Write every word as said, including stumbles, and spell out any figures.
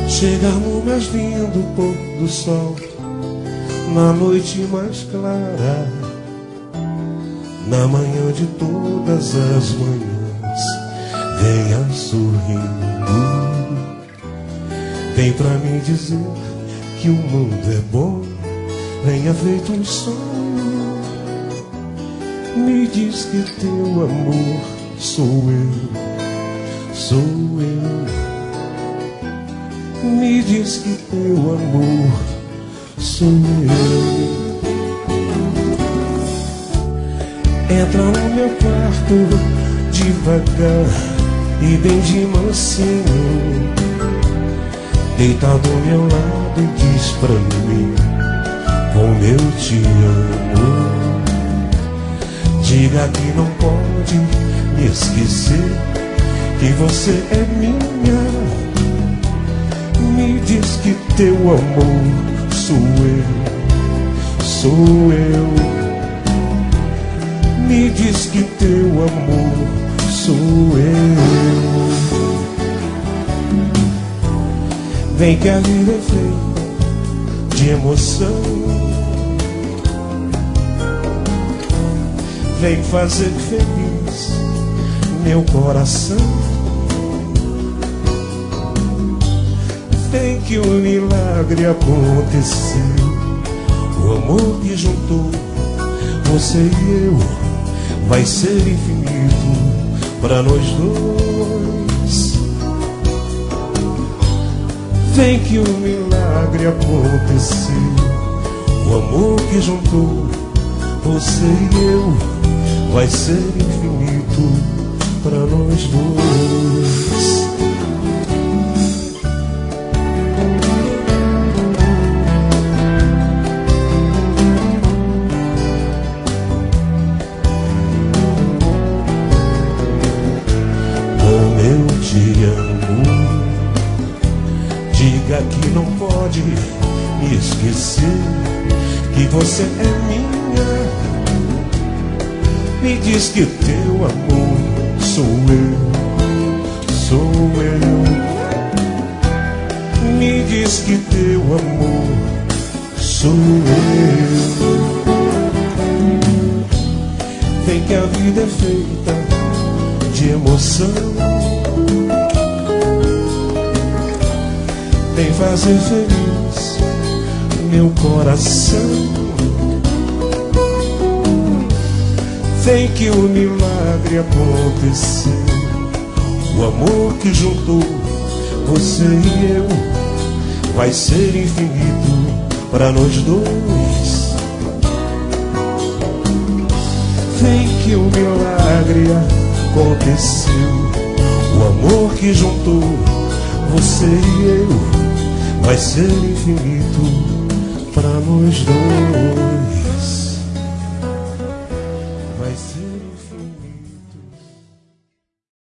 Chegar no mais lindo pôr do sol, na noite mais clara, na manhã de todas as manhãs, venha sorrindo. Vem pra me dizer que o mundo é bom, venha feito um sonho. Me diz que teu amor sou eu, sou eu. Me diz que teu amor sou eu. Entra no meu quarto devagar e bem de mansinho, deitado ao meu lado e diz pra mim como eu te amo. Diga que não pode me esquecer, que você é minha. Me diz que teu amor sou eu, sou eu. Me diz que teu amor sou eu. Vem que a vida é feita de emoção, vem fazer feliz meu coração. Vem que o milagre aconteceu, o amor que juntou você e eu vai ser infinito pra nós dois. Vem que o milagre aconteceu, o amor que juntou você e eu vai ser infinito pra nós dois. Te amo. Diga que não pode me esquecer, que você é minha. Me diz que teu amor sou eu, sou eu. Me diz que teu amor sou eu. Vem que a vida é feita de emoção, vem fazer feliz meu coração. Vem que o milagre aconteceu, o amor que juntou você e eu vai ser infinito pra nós dois. Vem que o milagre aconteceu, o amor que juntou você e eu vai ser infinito pra nós dois.